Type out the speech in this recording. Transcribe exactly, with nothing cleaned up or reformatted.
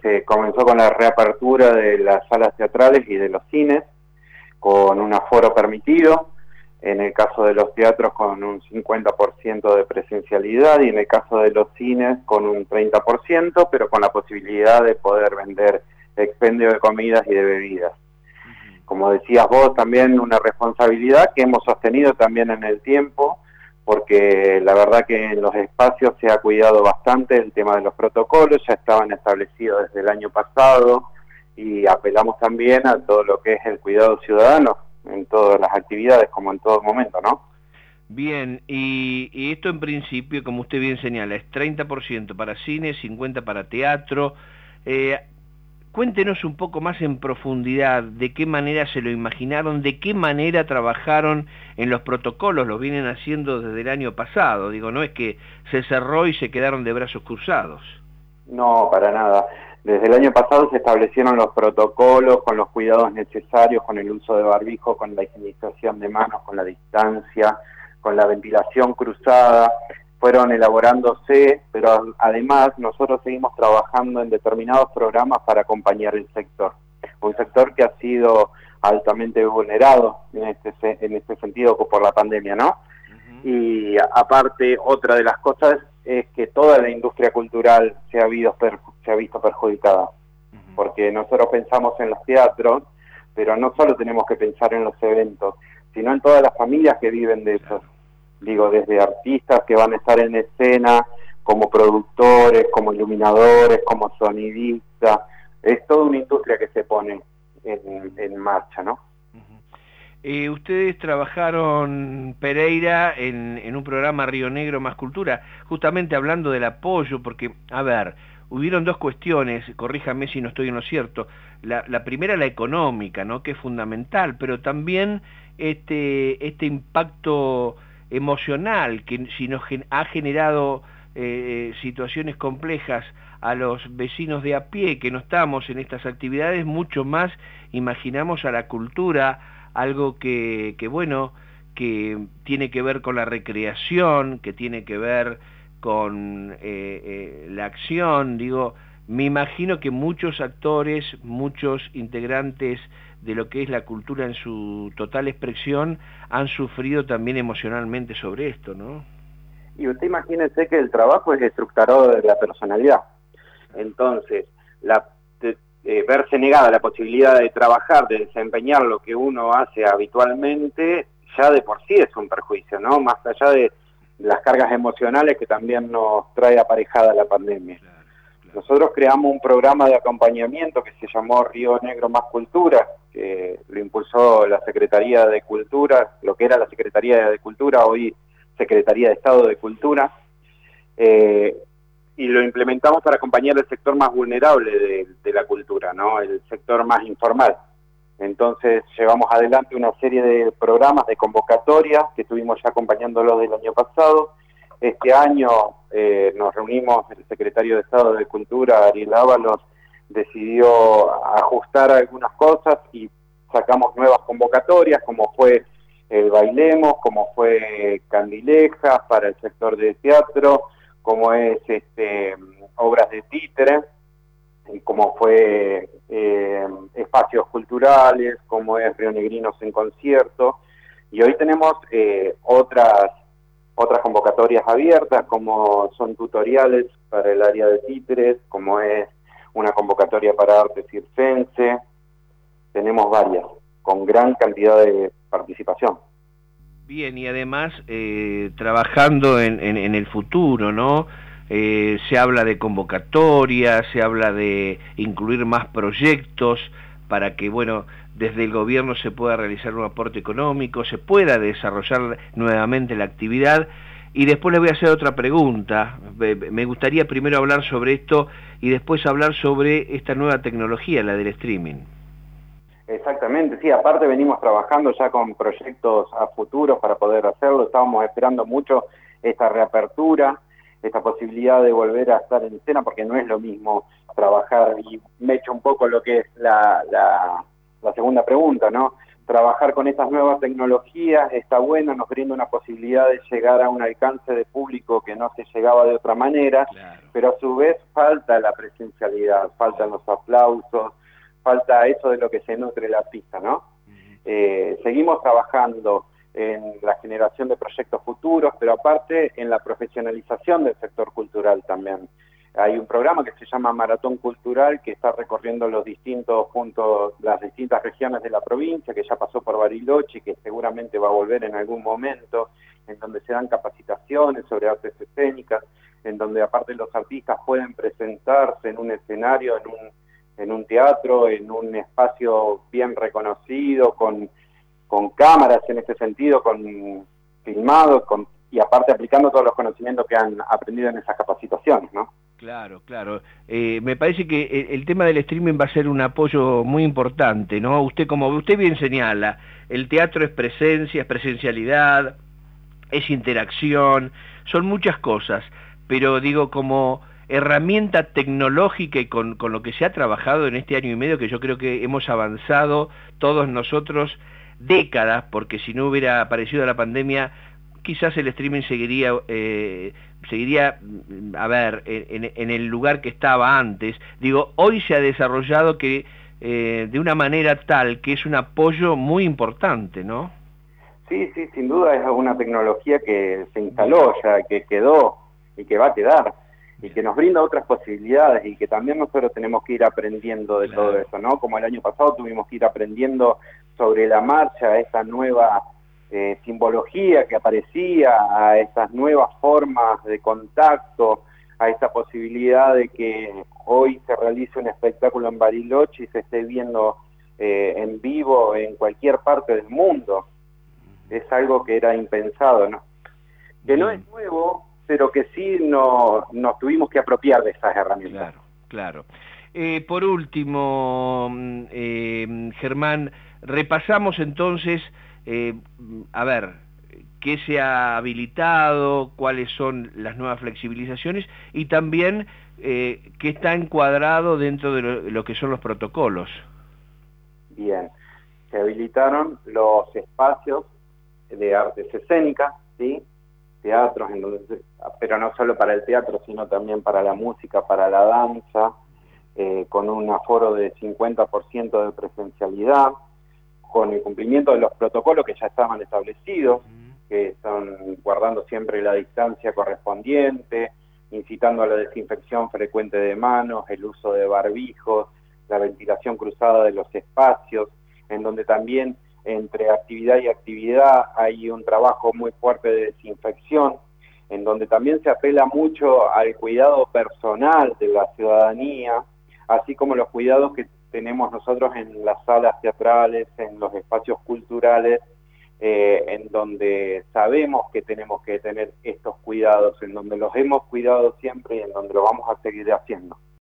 se comenzó con la reapertura de las salas teatrales y de los cines, con un aforo permitido, en el caso de los teatros con un cincuenta por ciento de presencialidad y en el caso de los cines con un treinta por ciento, pero con la posibilidad de poder vender expendio de comidas y de bebidas. Como decías vos, también una responsabilidad que hemos sostenido también en el tiempo, porque la verdad que en los espacios se ha cuidado bastante el tema de los protocolos, ya estaban establecidos desde el año pasado y apelamos también a todo lo que es el cuidado ciudadano en todas las actividades, como en todo momento, ¿no? Bien, y, y esto en principio, como usted bien señala, es treinta por ciento para cine, cincuenta por ciento para teatro. Eh, Cuéntenos un poco más en profundidad de qué manera se lo imaginaron, de qué manera trabajaron en los protocolos, los vienen haciendo desde el año pasado, digo, no es que se cerró y se quedaron de brazos cruzados. No, para nada. Desde el año pasado se establecieron los protocolos con los cuidados necesarios, con el uso de barbijo, con la higienización de manos, con la distancia, con la ventilación cruzada. Fueron elaborándose, pero además nosotros seguimos trabajando en determinados programas para acompañar el sector. Un sector que ha sido altamente vulnerado en este, en este sentido por la pandemia, ¿no? Uh-huh. Y aparte, otra de las cosas es que toda la industria cultural se ha visto, perju se ha visto perjudicada. Uh-huh. Porque nosotros pensamos en los teatros, pero no solo tenemos que pensar en los eventos, sino en todas las familias que viven de eso. Digo, desde artistas que van a estar en escena, como productores, como iluminadores, como sonidistas. Es toda una industria que se pone en, en marcha, ¿no? Uh-huh. eh, ustedes trabajaron, Pereira, en, en un programa Río Negro Más Cultura, justamente hablando del apoyo, porque, a ver, hubieron dos cuestiones, corríjame si no estoy en lo cierto. La, la primera, la económica, ¿no?, que es fundamental, pero también este, este impacto emocional que si nos gen ha generado eh, situaciones complejas a los vecinos de a pie que no estamos en estas actividades, mucho más imaginamos a la cultura, algo que, que bueno, que tiene que ver con la recreación, que tiene que ver con eh, eh, la acción. Digo, me imagino que muchos actores, muchos integrantes de lo que es la cultura en su total expresión han sufrido también emocionalmente sobre esto, ¿no? Y usted imagínese que el trabajo es estructurado de la personalidad. Entonces, la, de, eh, verse negada la posibilidad de trabajar, de desempeñar lo que uno hace habitualmente, ya de por sí es un perjuicio, ¿no? Más allá de las cargas emocionales que también nos trae aparejada la pandemia. Claro, claro. Nosotros creamos un programa de acompañamiento que se llamó Río Negro Más Cultura, que lo impulsó la Secretaría de Cultura, lo que era la Secretaría de Cultura, hoy Secretaría de Estado de Cultura, eh, y lo implementamos para acompañar el sector más vulnerable de, de la cultura, ¿no? El sector más informal. Entonces llevamos adelante una serie de programas de convocatorias que estuvimos ya acompañándolos del año pasado. Este año eh, nos reunimos, el secretario de Estado de Cultura, Ariel Ábalos, decidió ajustar algunas cosas y sacamos nuevas convocatorias, como fue el Bailemos, como fue Candilejas para el sector de teatro, como es este, obras de títere, como fue eh, espacios culturales, como es Río Negrinos en concierto, y hoy tenemos eh, otras otras convocatorias abiertas, como son tutoriales para el área de títeres, como es una convocatoria para arte circense. Tenemos varias, con gran cantidad de participación. Bien, y además eh, trabajando en, en, en el futuro, ¿no? Eh, se habla de convocatorias, se habla de incluir más proyectos para que, bueno, desde el gobierno se pueda realizar un aporte económico, se pueda desarrollar nuevamente la actividad. Y después les voy a hacer otra pregunta. Me gustaría primero hablar sobre esto y después hablar sobre esta nueva tecnología, la del streaming. Exactamente, sí, aparte venimos trabajando ya con proyectos a futuros para poder hacerlo, estábamos esperando mucho esta reapertura, esta posibilidad de volver a estar en escena, porque no es lo mismo trabajar, y me echo un poco lo que es la, la, la segunda pregunta, ¿no? trabajar con estas nuevas tecnologías está bueno, nos brinda una posibilidad de llegar a un alcance de público que no se llegaba de otra manera, claro. Pero a su vez falta la presencialidad, faltan los aplausos, falta eso de lo que se nutre la artista, ¿no? Uh-huh. eh, seguimos trabajando en la generación de proyectos futuros, pero aparte en la profesionalización del sector cultural también. Hay un programa que se llama Maratón Cultural que está recorriendo los distintos puntos, las distintas regiones de la provincia, que ya pasó por Bariloche y que seguramente va a volver en algún momento, en donde se dan capacitaciones sobre artes escénicas, en donde aparte los artistas pueden presentarse en un escenario, en un, en un teatro, en un espacio bien reconocido, con, con cámaras en ese sentido, con filmados, con, y aparte aplicando todos los conocimientos que han aprendido en esas capacitaciones, ¿no? Claro, claro. Eh, me parece que el, el tema del streaming va a ser un apoyo muy importante, ¿no? Usted, como usted bien señala, el teatro es presencia, es presencialidad, es interacción, son muchas cosas, pero digo, como herramienta tecnológica y con, con lo que se ha trabajado en este año y medio, que yo creo que hemos avanzado todos nosotros décadas, porque si no hubiera aparecido la pandemia, quizás el streaming seguiría, eh, seguiría a ver, en, en el lugar que estaba antes. Digo, hoy se ha desarrollado que eh, de una manera tal que es un apoyo muy importante, ¿no? Sí, sí, sin duda es una tecnología que se instaló ya, que quedó y que va a quedar, y que nos brinda otras posibilidades, y que también nosotros tenemos que ir aprendiendo de claro. todo eso, ¿no? Como el año pasado tuvimos que ir aprendiendo sobre la marcha esta nueva Eh, simbología que aparecía, a estas nuevas formas de contacto, a esta posibilidad de que hoy se realice un espectáculo en Bariloche y se esté viendo eh, en vivo en cualquier parte del mundo. Es algo que era impensado, ¿no? Que no es nuevo, pero que sí no, nos tuvimos que apropiar de esas herramientas. Claro, claro. Eh, por último, eh, Germán, repasamos entonces Eh, a ver, qué se ha habilitado, cuáles son las nuevas flexibilizaciones y también eh, qué está encuadrado dentro de lo, lo que son los protocolos. Bien, se habilitaron los espacios de artes escénicas, ¿sí? Teatros, en donde se, pero no solo para el teatro, sino también para la música, para la danza, eh, con un aforo de cincuenta por ciento de presencialidad, con el cumplimiento de los protocolos que ya estaban establecidos, que están guardando siempre la distancia correspondiente, incitando a la desinfección frecuente de manos, el uso de barbijos, la ventilación cruzada de los espacios, en donde también entre actividad y actividad hay un trabajo muy fuerte de desinfección, en donde también se apela mucho al cuidado personal de la ciudadanía, así como los cuidados que tenemos nosotros en las salas teatrales, en los espacios culturales, eh, en donde sabemos que tenemos que tener estos cuidados, en donde los hemos cuidado siempre y en donde lo vamos a seguir haciendo.